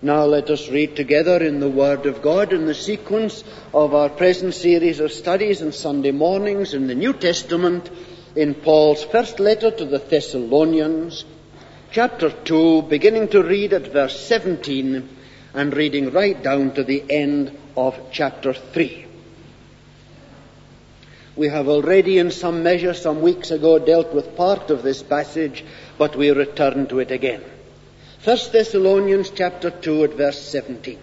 Now let us read together in the Word of God in the sequence of our present series of studies on Sunday mornings in the New Testament in Paul's first letter to the Thessalonians, chapter 2, beginning to read at verse 17 and reading right down to the end of chapter 3. We have already in some measure some weeks ago dealt with part of this passage, but we return to it again. 1 Thessalonians chapter 2 at verse 17.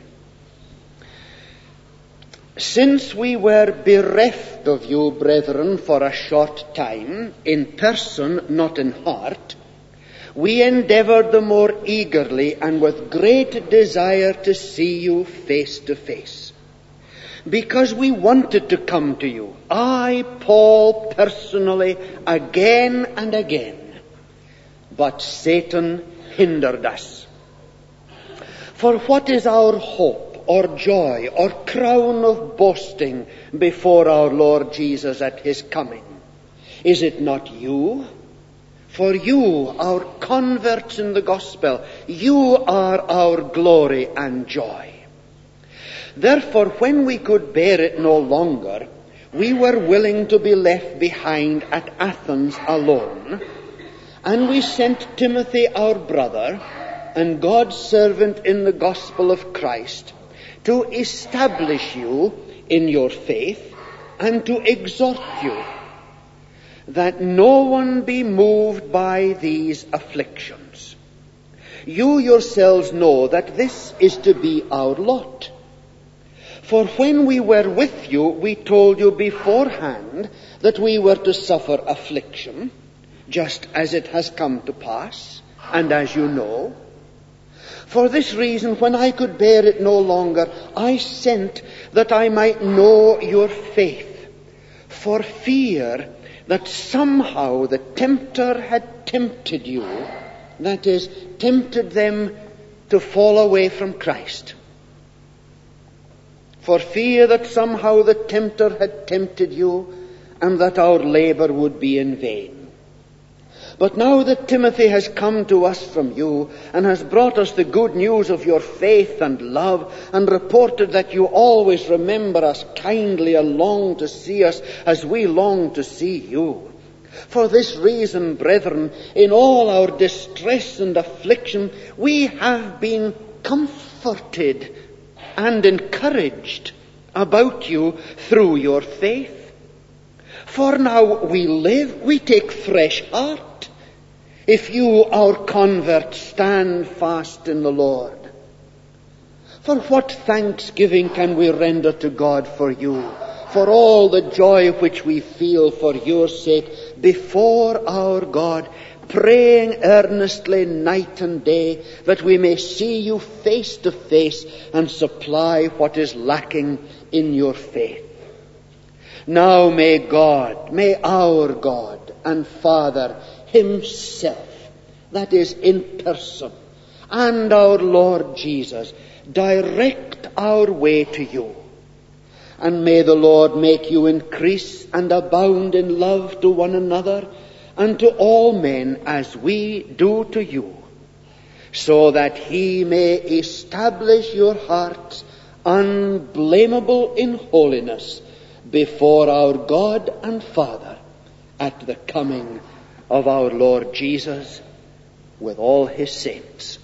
Since we were bereft of you, brethren, for a short time, in person, not in heart, we endeavored the more eagerly and with great desire to see you face to face. Because we wanted to come to you, I, Paul, personally, again and again, but Satan hindered us. For what is our hope or joy or crown of boasting before our Lord Jesus at his coming? Is it not you? For you, our converts in the gospel, you are our glory and joy. Therefore, when we could bear it no longer, we were willing to be left behind at Athens alone, and we sent Timothy, our brother, and God's servant in the gospel of Christ, to establish you in your faith and to exhort you, that no one be moved by these afflictions. You yourselves know that this is to be our lot. For when we were with you, we told you beforehand that we were to suffer affliction, just as it has come to pass, and as you know. For this reason, when I could bear it no longer, I sent that I might know your faith, for fear that somehow the tempter had tempted you, that is, tempted them to fall away from Christ. For fear that somehow the tempter had tempted you, and that our labor would be in vain. But now that Timothy has come to us from you, and has brought us the good news of your faith and love, and reported that you always remember us kindly and long to see us as we long to see you. For this reason, brethren, in all our distress and affliction, we have been comforted and encouraged about you through your faith. For now we live, we take fresh heart, if you, our converts, stand fast in the Lord. For what thanksgiving can we render to God for you, for all the joy which we feel for your sake before our God, praying earnestly night and day that we may see you face to face and supply what is lacking in your faith. Now may God, may our God and Father himself, that is in person, and our Lord Jesus, direct our way to you. And may the Lord make you increase and abound in love to one another and to all men as we do to you, so that he may establish your hearts unblameable in holiness before our God and Father at the coming of our Lord Jesus with all his saints.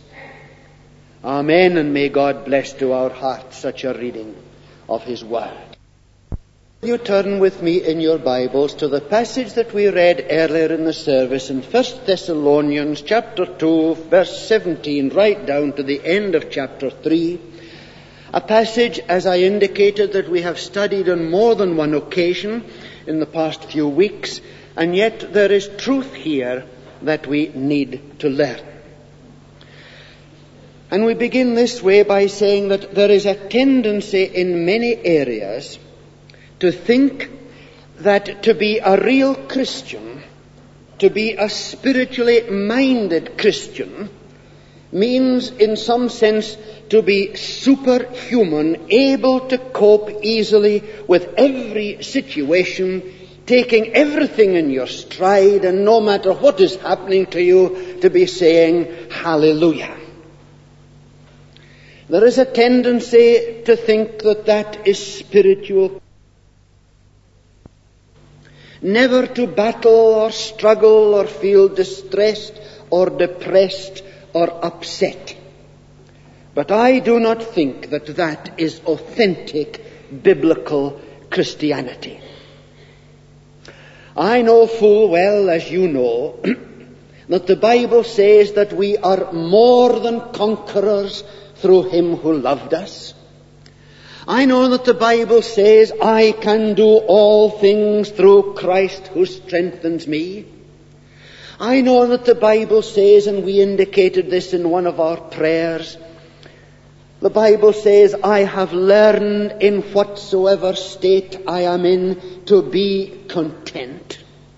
Amen, and may God bless to our hearts such a reading of his word. You turn with me in your Bibles to the passage that we read earlier in the service in 1 Thessalonians chapter 2, verse 17, right down to the end of chapter 3. A passage, as I indicated, that we have studied on more than one occasion in the past few weeks, and yet there is truth here that we need to learn. And we begin this way by saying that there is a tendency in many areas to think that to be a real Christian, to be a spiritually minded Christian, means in some sense to be superhuman, able to cope easily with every situation, taking everything in your stride, and no matter what is happening to you, to be saying hallelujah. There is a tendency to think that that is spiritual. Never to battle or struggle or feel distressed or depressed or upset. But I do not think that that is authentic biblical Christianity. I know full well, as you know, that the Bible says that we are more than conquerors through him who loved us. I know that the Bible says, I can do all things through Christ who strengthens me. I know that the Bible says, and we indicated this in one of our prayers, the Bible says, I have learned in whatsoever state I am in to be content.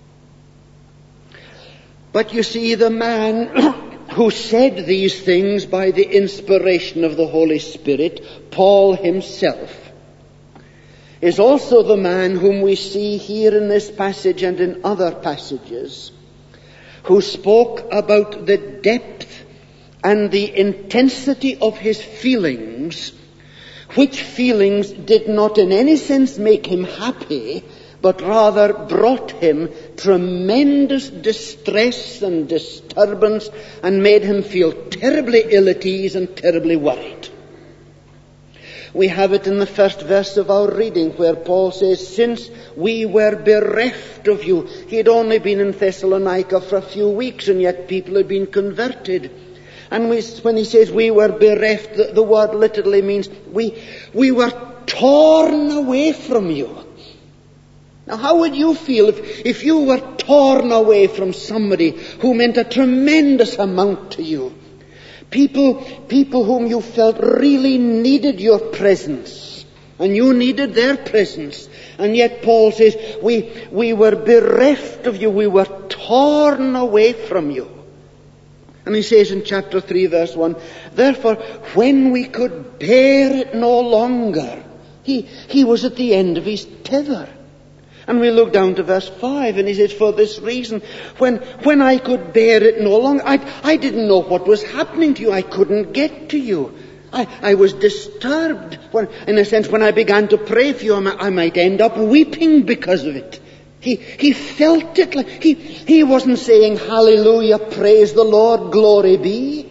But you see, the man who said these things by the inspiration of the Holy Spirit, Paul himself, is also the man whom we see here in this passage and in other passages, who spoke about the depth and the intensity of his feelings, which feelings did not in any sense make him happy, but rather brought him tremendous distress and disturbance and made him feel terribly ill at ease and terribly worried. We have it in the first verse of our reading where Paul says, since we were bereft of you. He had only been in Thessalonica for a few weeks, and yet people had been converted. And when he says we were bereft, the word literally means we were torn away from you. Now, how would you feel if you were torn away from somebody who meant a tremendous amount to you? People whom you felt really needed your presence, and you needed their presence. And yet Paul says, we were bereft of you, we were torn away from you. And he says in chapter 3, verse 1, therefore, when we could bear it no longer, he was at the end of his tether. And we look down to verse 5, and he says, for this reason, when I could bear it no longer, I didn't know what was happening to you. I couldn't get to you. I was disturbed. In a sense, when I began to pray for you, I might end up weeping because of it. He felt it like, he wasn't saying, hallelujah, praise the Lord, glory be.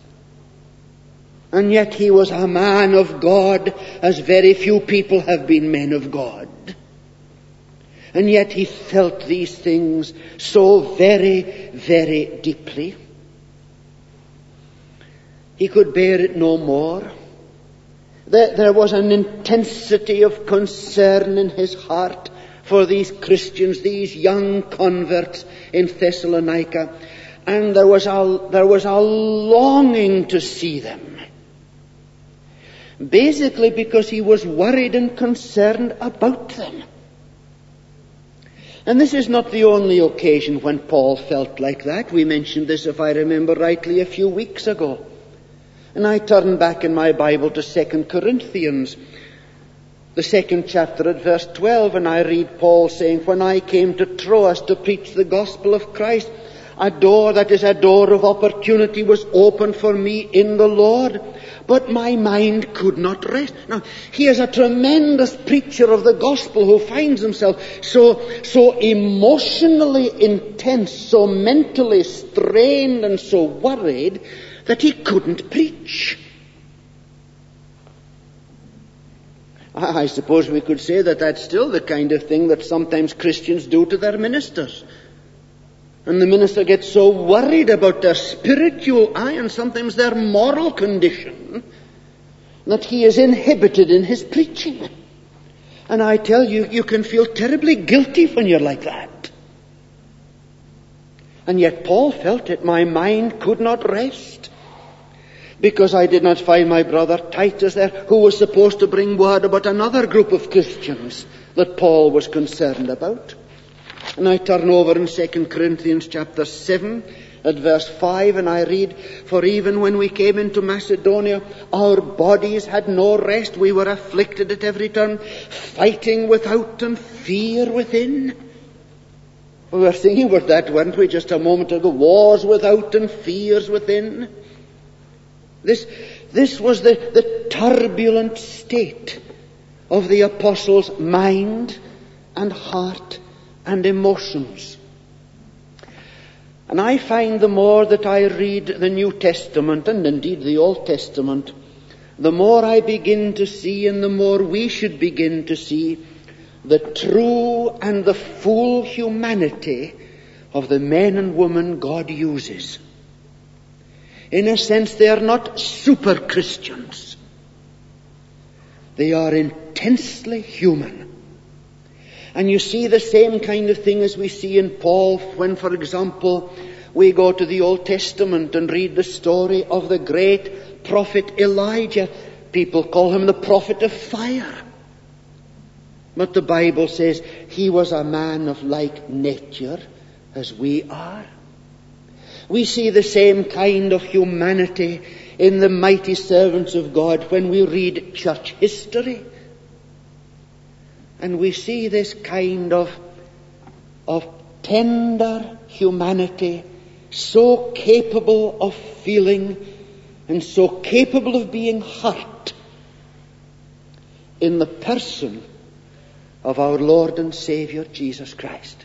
And yet he was a man of God, as very few people have been men of God. And yet he felt these things so very, very deeply. He could bear it no more. There was an intensity of concern in his heart for these Christians, these young converts in Thessalonica. And there was a longing to see them. Basically because he was worried and concerned about them. And this is not the only occasion when Paul felt like that. We mentioned this, if I remember rightly, a few weeks ago. And I turn back in my Bible to 2 Corinthians, the 2nd chapter at verse 12, and I read Paul saying, when I came to Troas to preach the gospel of Christ, a door that is a door of opportunity was opened for me in the Lord, but my mind could not rest. Now, here's a tremendous preacher of the gospel who finds himself so emotionally intense, so mentally strained and so worried that he couldn't preach. I suppose we could say that that's still the kind of thing that sometimes Christians do to their ministers. And the minister gets so worried about their spiritual and sometimes their moral condition that he is inhibited in his preaching. And I tell you, you can feel terribly guilty when you're like that. And yet Paul felt it. My mind could not rest because I did not find my brother Titus there, who was supposed to bring word about another group of Christians that Paul was concerned about. And I turn over in 2 Corinthians chapter 7 at verse 5, and I read, for even when we came into Macedonia, our bodies had no rest. We were afflicted at every turn, fighting without and fear within. We were thinking about that, weren't we, just a moment ago? Wars without and fears within. This was the turbulent state of the apostles' mind and heart and emotions. And I find the more that I read the New Testament, and indeed the Old Testament, the more I begin to see, and the more we should begin to see, the true and the full humanity of the men and women God uses. In a sense, they are not super Christians. They are intensely human. And you see the same kind of thing as we see in Paul when, for example, we go to the Old Testament and read the story of the great prophet Elijah. People call him the prophet of fire. But the Bible says he was a man of like nature as we are. We see the same kind of humanity in the mighty servants of God when we read church history. And we see this kind of tender humanity, so capable of feeling and so capable of being hurt in the person of our Lord and Savior Jesus Christ.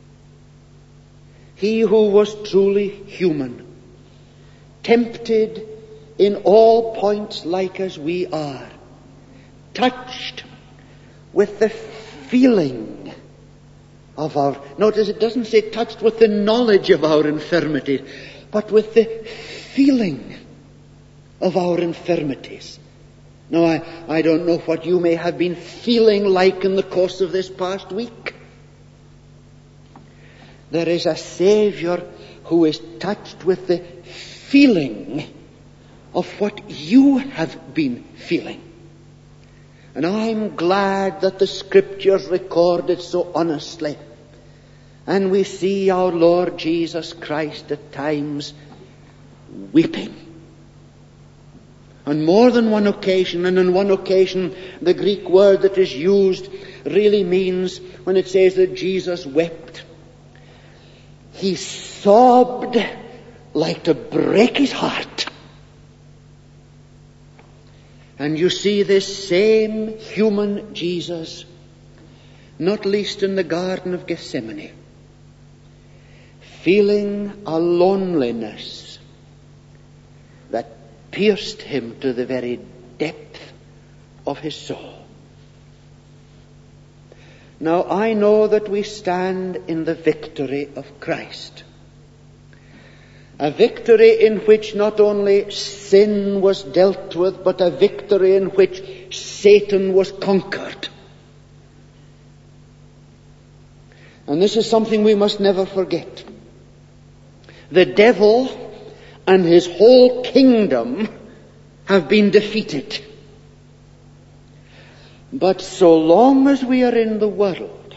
He who was truly human, tempted in all points like as we are, touched with the feeling of our, notice it doesn't say touched with the knowledge of our infirmities, but with the feeling of our infirmities. Now, I don't know what you may have been feeling like in the course of this past week. There is a Savior who is touched with the feeling of what you have been feeling. And I'm glad that the Scriptures record it so honestly. And we see our Lord Jesus Christ at times weeping. On more than one occasion, and on one occasion, the Greek word that is used really means, when it says that Jesus wept, he sobbed like to break his heart. And you see this same human Jesus, not least in the Garden of Gethsemane, feeling a loneliness that pierced him to the very depth of his soul. Now, I know that we stand in the victory of Christ. A victory in which not only sin was dealt with, but a victory in which Satan was conquered. And this is something we must never forget. The devil and his whole kingdom have been defeated. But so long as we are in the world,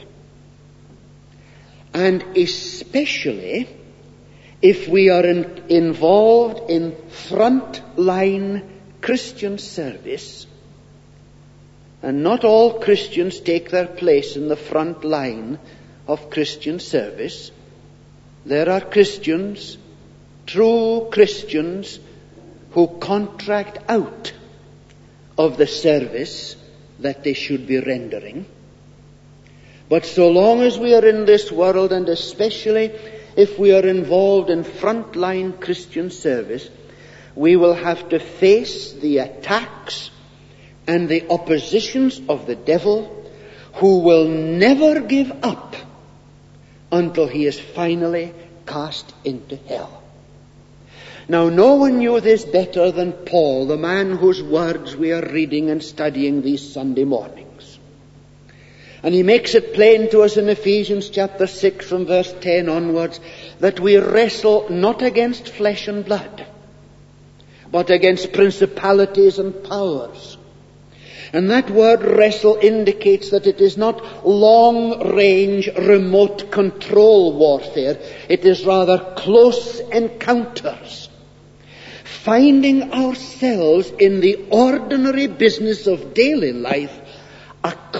and especially if we are involved in front-line Christian service, and not all Christians take their place in the front line of Christian service, there are Christians, true Christians, who contract out of the service that they should be rendering. But so long as we are in this world, and especially if we are involved in frontline Christian service, we will have to face the attacks and the oppositions of the devil, who will never give up until he is finally cast into hell. Now, no one knew this better than Paul, the man whose words we are reading and studying these Sunday mornings. And he makes it plain to us in Ephesians chapter 6 from verse 10 onwards that we wrestle not against flesh and blood, but against principalities and powers. And that word wrestle indicates that it is not long-range remote control warfare. It is rather close encounters. Finding ourselves in the ordinary business of daily life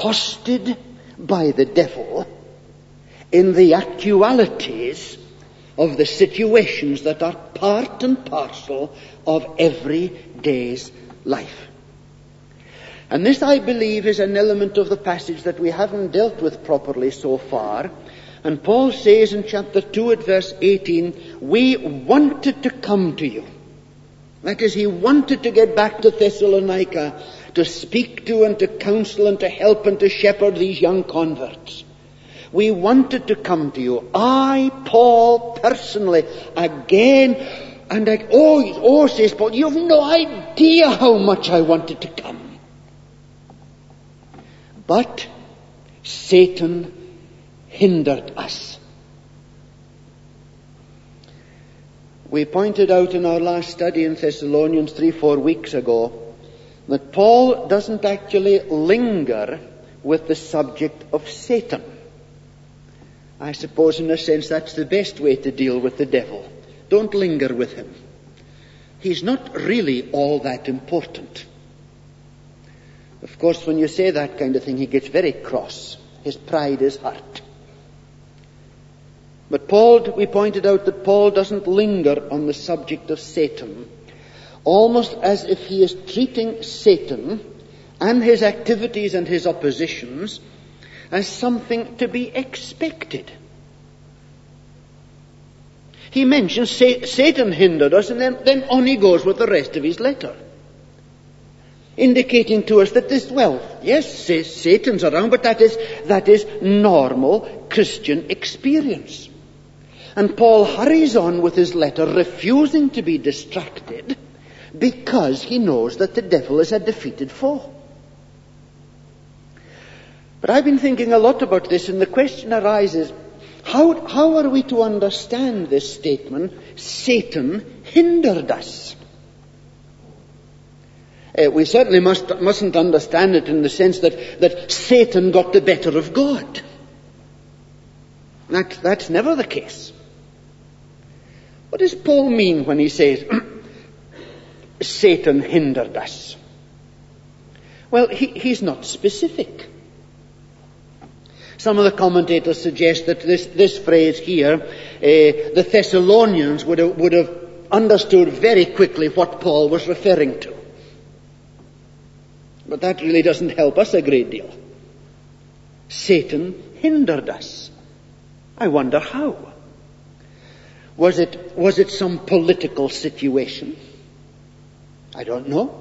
accosted by the devil in the actualities of the situations that are part and parcel of every day's life. And this, I believe, is an element of the passage that we haven't dealt with properly so far. And Paul says in chapter 2 at verse 18, we wanted to come to you. That is, he wanted to get back to Thessalonica to speak to and to counsel and to help and to shepherd these young converts. We wanted to come to you. I, Paul, personally, again, and says Paul, you have no idea how much I wanted to come. But Satan hindered us. We pointed out in our last study in Thessalonians 3-4 weeks ago that Paul doesn't actually linger with the subject of Satan. I suppose in a sense that's the best way to deal with the devil. Don't linger with him. He's not really all that important. Of course, when you say that kind of thing, he gets very cross. His pride is hurt. But we pointed out that Paul doesn't linger on the subject of Satan, almost as if he is treating Satan and his activities and his oppositions as something to be expected. He mentions Satan hindered us, and then on he goes with the rest of his letter, indicating to us that Satan's around, but that is normal Christian experience. And Paul hurries on with his letter, refusing to be distracted, because he knows that the devil is a defeated foe. But I've been thinking a lot about this, and the question arises, how are we to understand this statement, Satan hindered us? We certainly mustn't understand it in the sense that Satan got the better of God. That's never the case. What does Paul mean when he says, Satan hindered us? Well, he's not specific. Some of the commentators suggest that this phrase here, the Thessalonians would have understood very quickly what Paul was referring to. But that really doesn't help us a great deal. Satan hindered us. I wonder how. Was it some political situation? I don't know.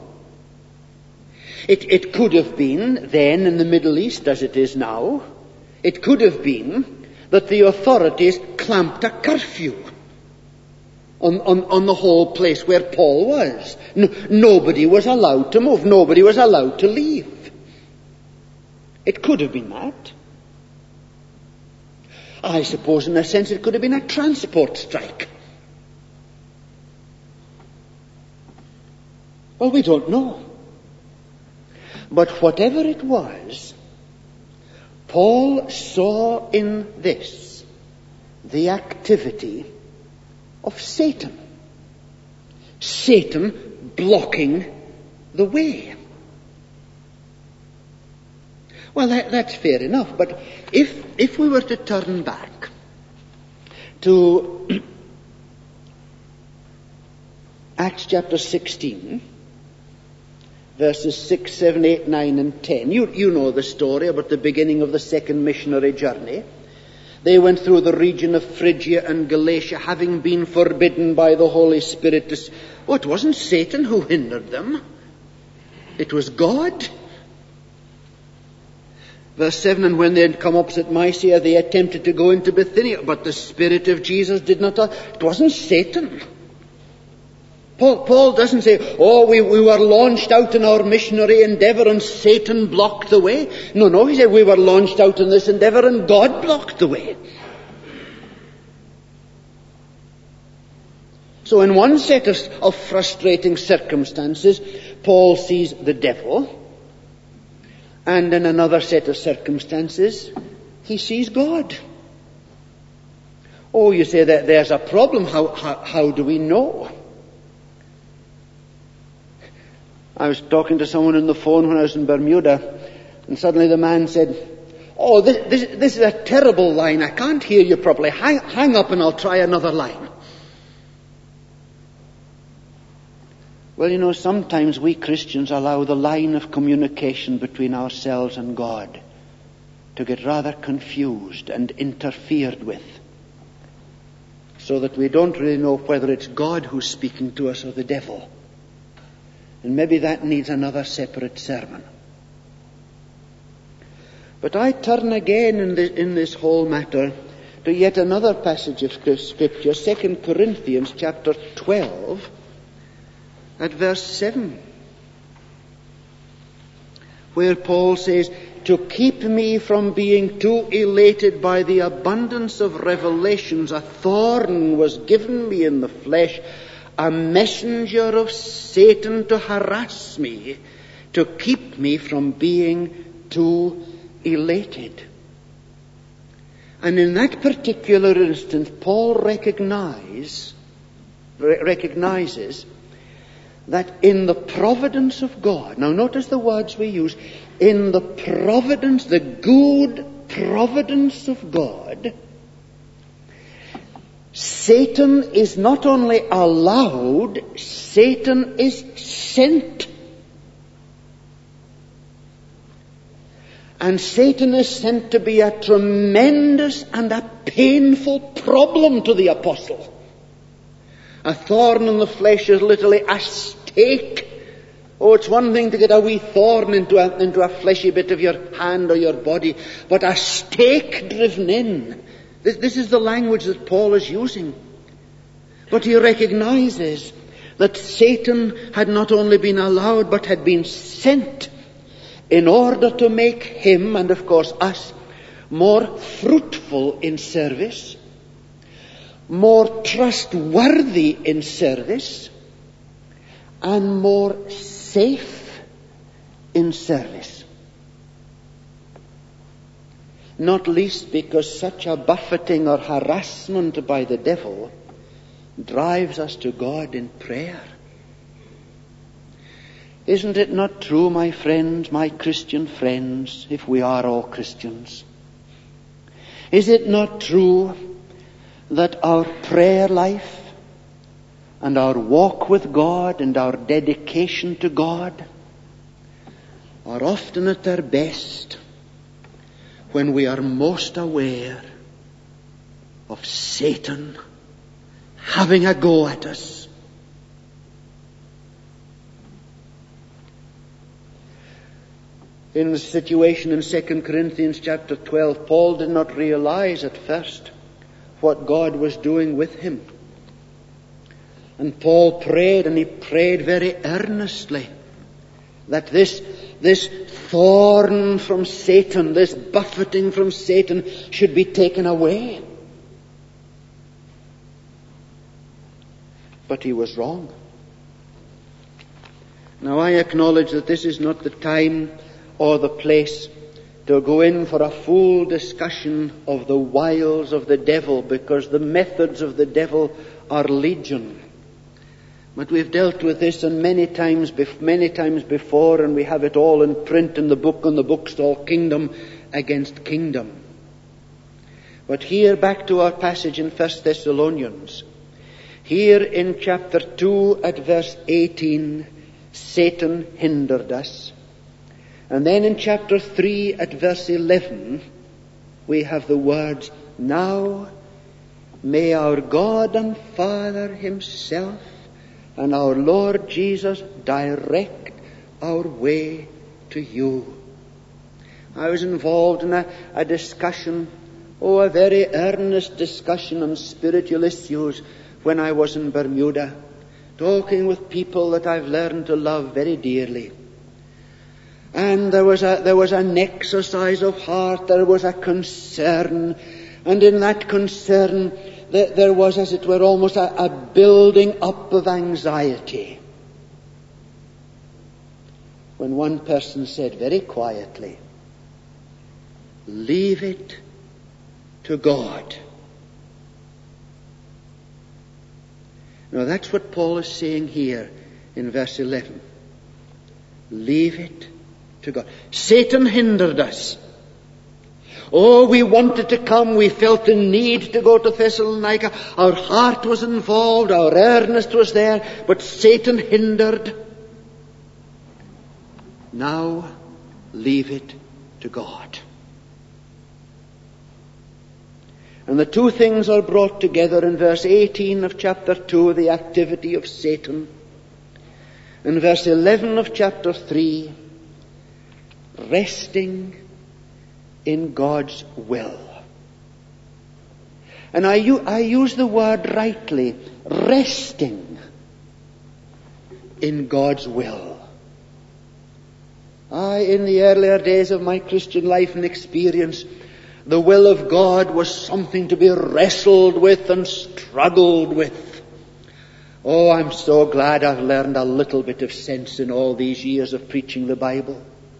It could have been then in the Middle East as it is now. It could have been that the authorities clamped a curfew on the whole place where Paul was. Nobody was allowed to move. Nobody was allowed to leave. It could have been that. I suppose in a sense it could have been a transport strike. Well, we don't know. But whatever it was, Paul saw in this the activity of Satan. Satan blocking the way. Well, that's fair enough, but if we were to turn back to Acts chapter 16, verses 6, 7, 8, 9, and 10, you know the story about the beginning of the second missionary journey. They went through the region of Phrygia and Galatia, having been forbidden by the Holy Spirit to... Oh, it wasn't Satan who hindered them. It was God. Verse 7, and when they had come opposite Mysia, they attempted to go into Bithynia, but the Spirit of Jesus did not... It wasn't Satan. Paul doesn't say, we were launched out in our missionary endeavor and Satan blocked the way. No, he said we were launched out in this endeavor and God blocked the way. So in one set of frustrating circumstances, Paul sees the devil. And in another set of circumstances, he sees God. Oh, you say that there's a problem. How do we know? I was talking to someone on the phone when I was in Bermuda, and suddenly the man said, Oh, this is a terrible line. I can't hear you properly. Hang up and I'll try another line. Well, sometimes we Christians allow the line of communication between ourselves and God to get rather confused and interfered with, so that we don't really know whether it's God who's speaking to us or the devil. And maybe that needs another separate sermon. But I turn again in this whole matter to yet another passage of Scripture, 2 Corinthians chapter 12, at verse 7, where Paul says, to keep me from being too elated by the abundance of revelations, a thorn was given me in the flesh, a messenger of Satan to harass me, to keep me from being too elated. And in that particular instance, Paul recognizes that in the providence of God, now notice the words we use, in the providence, the good providence of God, Satan is not only allowed, Satan is sent. And Satan is sent to be a tremendous and a painful problem to the apostle. A thorn in the flesh is literally a stake. Oh, it's one thing to get a wee thorn into a fleshy bit of your hand or your body, but a stake driven in. This is the language that Paul is using. But he recognizes that Satan had not only been allowed, but had been sent in order to make him, and of course us, more fruitful in service, more trustworthy in service, and more safe in service. Not least because such a buffeting or harassment by the devil drives us to God in prayer. Isn't it not true, my friends, my Christian friends, if we are all Christians? Is it not true that our prayer life and our walk with God and our dedication to God are often at their best when we are most aware of Satan having a go at us? In the situation in 2 Corinthians chapter 12, Paul did not realize at first what God was doing with him. And Paul prayed, and he prayed very earnestly, that this thorn from Satan, this buffeting from Satan, should be taken away. But he was wrong. Now I acknowledge that this is not the time or the place to go in for a full discussion of the wiles of the devil, because the methods of the devil are legion. But we've dealt with this many times before, and we have it all in print in the book on the bookstall, Kingdom Against Kingdom. But here, back to our passage in 1 Thessalonians. Here in chapter 2 at verse 18, Satan hindered us. And then in chapter 3 at verse 11, we have the words, now may our God and Father himself and our Lord Jesus direct our way to you. I was involved in a discussion, a very earnest discussion on spiritual issues when I was in Bermuda, talking with people that I've learned to love very dearly. And there was an exercise of heart, there was a concern, and in that concern there was, as it were, almost a building up of anxiety. When one person said very quietly, leave it to God. Now that's what Paul is saying here in verse 11. Leave it to God. Satan hindered us. Oh, we wanted to come. We felt the need to go to Thessalonica. Our heart was involved. Our earnest was there. But Satan hindered. Now, leave it to God. And the two things are brought together in verse 18 of chapter 2, the activity of Satan. In verse 11 of chapter 3, resting in God's will. And I use the word rightly, resting in God's will. In the earlier days of my Christian life and experience, the will of God was something to be wrestled with and struggled with. Oh, I'm so glad I've learned a little bit of sense in all these years of preaching the Bible.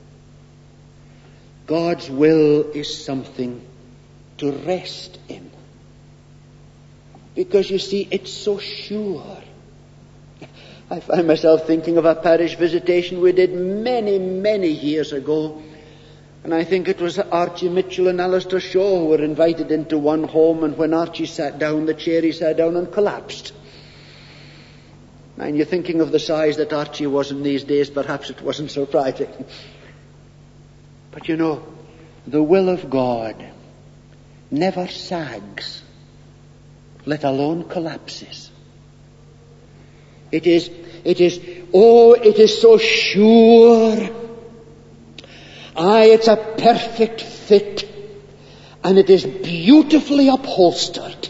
God's will is something to rest in. Because you see, it's so sure. I find myself thinking of a parish visitation we did many, many years ago. And I think it was Archie Mitchell and Alistair Shaw who were invited into one home, and when Archie sat down, the chair he sat down and collapsed. And you're thinking of the size that Archie was in these days, perhaps it wasn't surprising. But you know, the will of God never sags, let alone collapses. It is so sure. It's a perfect fit, and it is beautifully upholstered.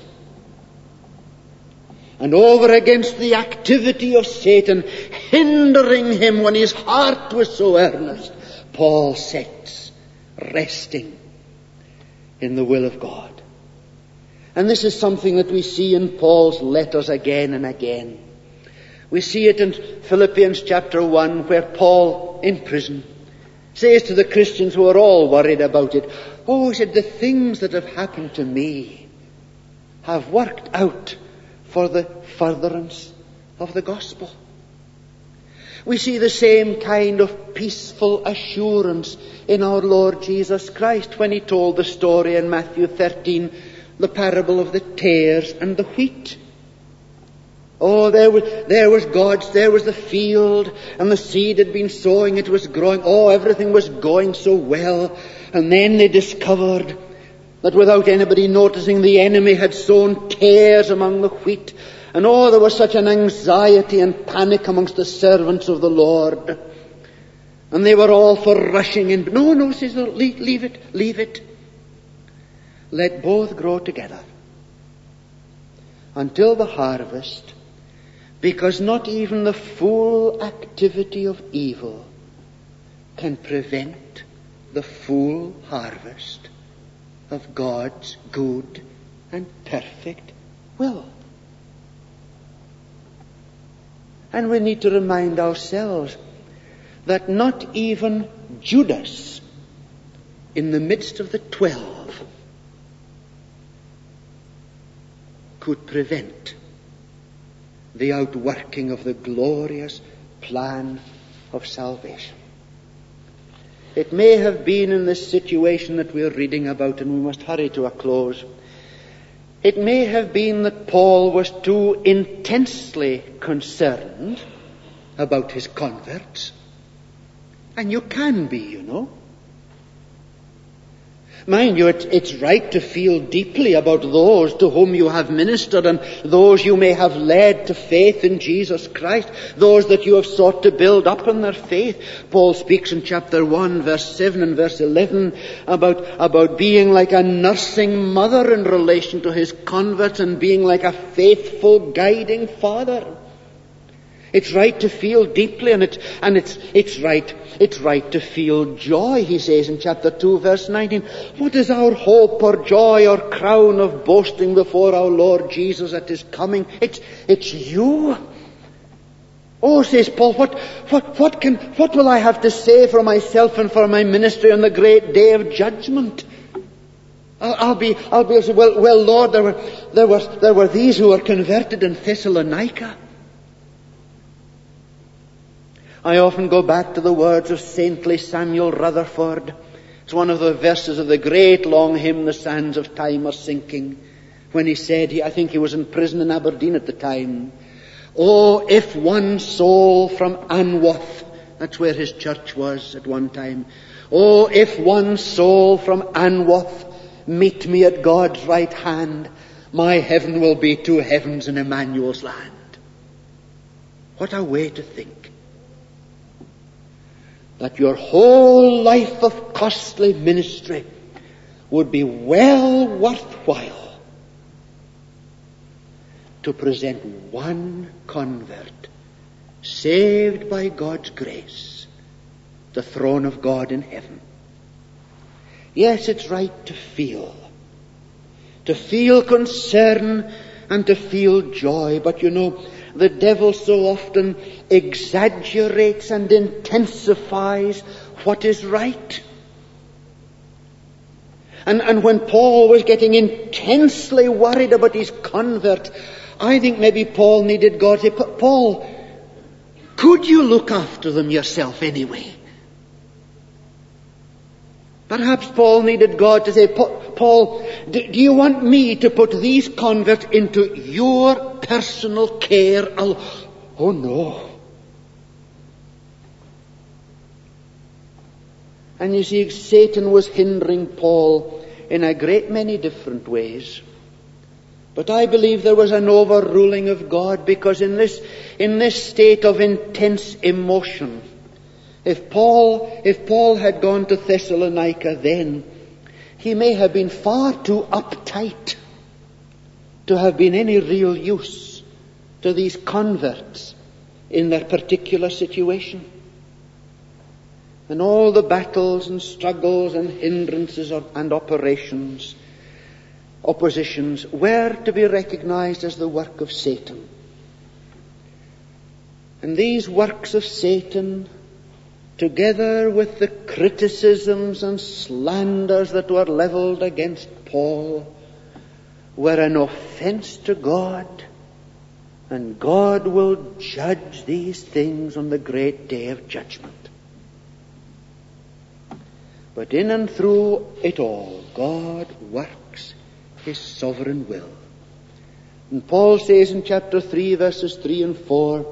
And over against the activity of Satan, hindering him when his heart was so earnest, Paul sets resting in the will of God. And this is something that we see in Paul's letters again and again. We see it in Philippians chapter 1, where Paul, in prison, says to the Christians who are all worried about it, oh, he said, the things that have happened to me have worked out for the furtherance of the gospel. We see the same kind of peaceful assurance in our Lord Jesus Christ when he told the story in Matthew 13, the parable of the tares and the wheat. Oh, there was the field, and the seed had been sowing, it was growing. Oh, everything was going so well. And then they discovered that without anybody noticing, the enemy had sown tares among the wheat. And there was such an anxiety and panic amongst the servants of the Lord. And they were all for rushing in. No, says the Lord, leave it. Let both grow together until the harvest, because not even the full activity of evil can prevent the full harvest of God's good and perfect will. And we need to remind ourselves that not even Judas, in the midst of the 12, could prevent the outworking of the glorious plan of salvation. It may have been in this situation that we're reading about, and we must hurry to a close. It may have been that Paul was too intensely concerned about his converts. And you can be, you know. Mind you, it's right to feel deeply about those to whom you have ministered and those you may have led to faith in Jesus Christ, those that you have sought to build up in their faith. Paul speaks in chapter 1, verse 7 and verse 11 about being like a nursing mother in relation to his converts and being like a faithful guiding father. It's right to feel deeply, and it's right to feel joy, he says in chapter 2, verse 19. What is our hope or joy or crown of boasting before our Lord Jesus at his coming? It's you. Oh, says Paul, what will I have to say for myself and for my ministry on the great day of judgment? I'll be well, Lord, there were these who were converted in Thessalonica. I often go back to the words of saintly Samuel Rutherford It's one of the verses of the great long hymn, The Sands of Time Are Sinking, when he said, I think he was in prison in Aberdeen at the time, "Oh, if one soul from Anwath," that's where his church was at one time, "Oh, if one soul from Anwath meet me at God's right hand, my heaven will be two heavens in Emmanuel's land." What a way to think. That your whole life of costly ministry would be well worthwhile to present one convert, saved by God's grace, the throne of God in heaven. Yes, it's right to feel concern and to feel joy, but you know, the devil so often exaggerates and intensifies what is right. And when Paul was getting intensely worried about his convert, I think maybe Paul needed God to say, "Paul, could you look after them yourself anyway?" Perhaps Paul needed God to say, "Paul, do you want me to put these converts into your personal care?" Oh no. And you see, Satan was hindering Paul in a great many different ways. But I believe there was an overruling of God, because in this state of intense emotion, if Paul had gone to Thessalonica then, he may have been far too uptight to have been any real use to these converts in their particular situation. And all the battles and struggles and hindrances and oppositions were to be recognized as the work of Satan. And these works of Satan, together with the criticisms and slanders that were leveled against Paul, were an offense to God, and God will judge these things on the great day of judgment. But in and through it all, God works His sovereign will. And Paul says in chapter 3, verses 3 and 4,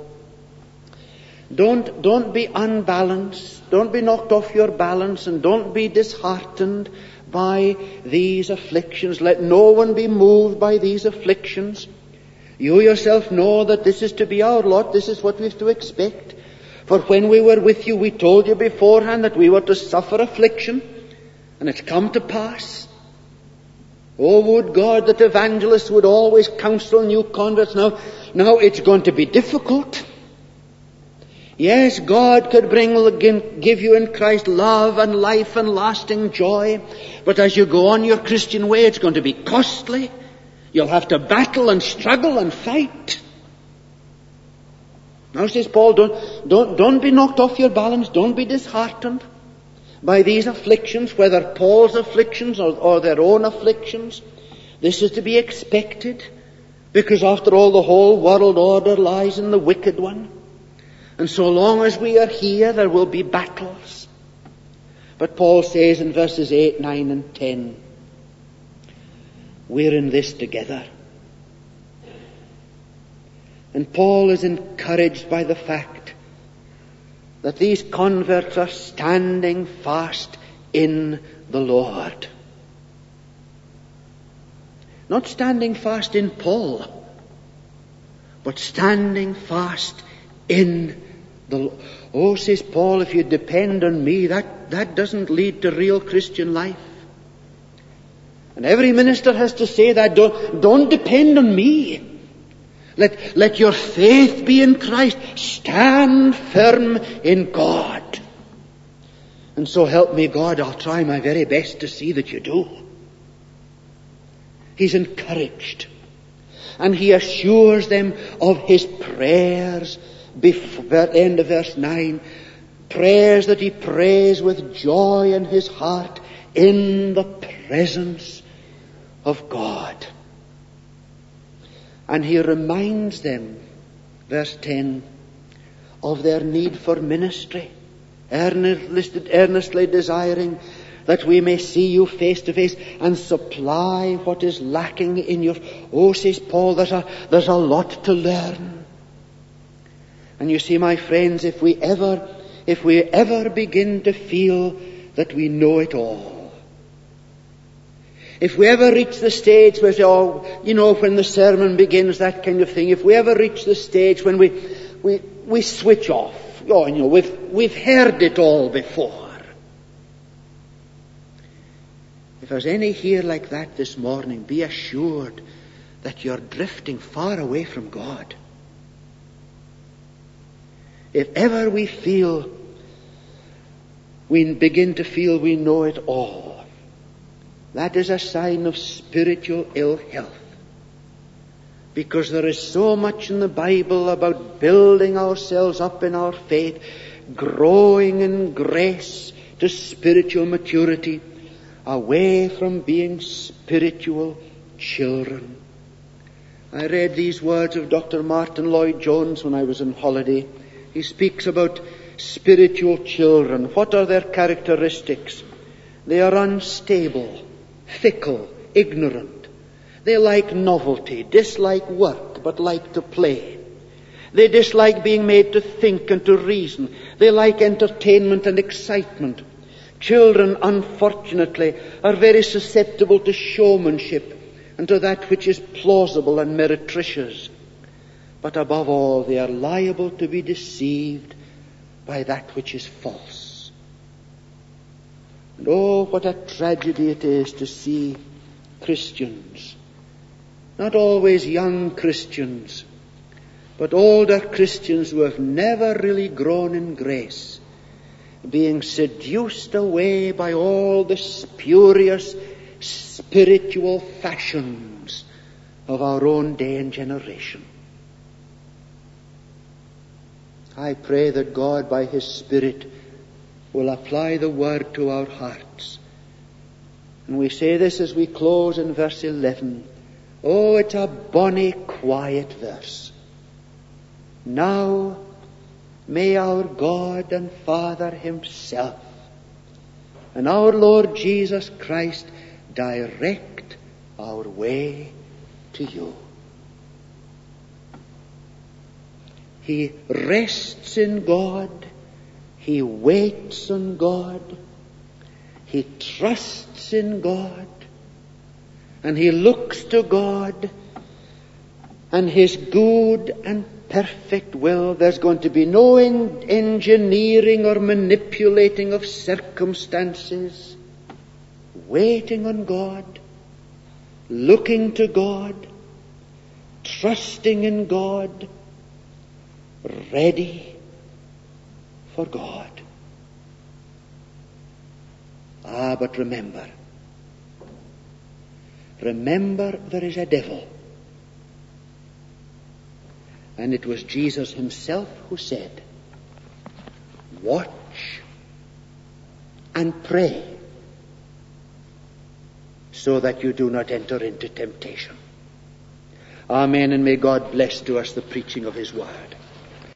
Don't be unbalanced, don't be knocked off your balance, and don't be disheartened by these afflictions. Let no one be moved by these afflictions. You yourself know that this is to be our lot, this is what we have to expect. For when we were with you, we told you beforehand that we were to suffer affliction, and it's come to pass. Oh, would God that evangelists would always counsel new converts. Now it's going to be difficult. Yes, God could give you in Christ love and life and lasting joy. But as you go on your Christian way, it's going to be costly. You'll have to battle and struggle and fight. Now says Paul, don't be knocked off your balance. Don't be disheartened by these afflictions, whether Paul's afflictions or their own afflictions. This is to be expected, because after all, the whole world order lies in the wicked one. And so long as we are here, there will be battles. But Paul says in verses 8, 9 and 10, we're in this together. And Paul is encouraged by the fact that these converts are standing fast in the Lord. Not standing fast in Paul, but standing fast in the Lord. Oh, says Paul, if you depend on me, that doesn't lead to real Christian life. And every minister has to say that. Don't depend on me. Let your faith be in Christ. Stand firm in God. And so help me God, I'll try my very best to see that you do. He's encouraged. And he assures them of his prayers before the end of verse 9. Prayers that he prays with joy in his heart in the presence of God. And he reminds them, verse 10, of their need for ministry, earnestly desiring that we may see you face to face and supply what is lacking in your... Oh, says Paul, there's a lot to learn. And you see, my friends, if we ever begin to feel that we know it all, if we ever reach the stage where, when the sermon begins, that kind of thing, if we ever reach the stage when we switch off, we've heard it all before. If there's any here like that this morning, be assured that you're drifting far away from God. If ever we begin to feel we know it all, that is a sign of spiritual ill health. Because there is so much in the Bible about building ourselves up in our faith, growing in grace to spiritual maturity, away from being spiritual children. I read these words of Dr. Martin Lloyd-Jones when I was on holiday. He speaks about spiritual children. What are their characteristics? They are unstable, fickle, ignorant. They like novelty, dislike work, but like to play. They dislike being made to think and to reason. They like entertainment and excitement. Children, unfortunately, are very susceptible to showmanship and to that which is plausible and meretricious. But above all, they are liable to be deceived by that which is false. And oh, what a tragedy it is to see Christians, not always young Christians, but older Christians who have never really grown in grace, being seduced away by all the spurious spiritual fashions of our own day and generation. I pray that God, by His Spirit, will apply the Word to our hearts. And we say this as we close in verse 11. Oh, it's a bonny, quiet verse. Now may our God and Father Himself and our Lord Jesus Christ direct our way to you. He rests in God. He waits on God. He trusts in God. And he looks to God and His good and perfect will. There's going to be no engineering or manipulating of circumstances. Waiting on God, looking to God, trusting in God, ready for God. But remember there is a devil. And it was Jesus Himself who said, watch and pray so that you do not enter into temptation. Amen, and may God bless to us the preaching of His word.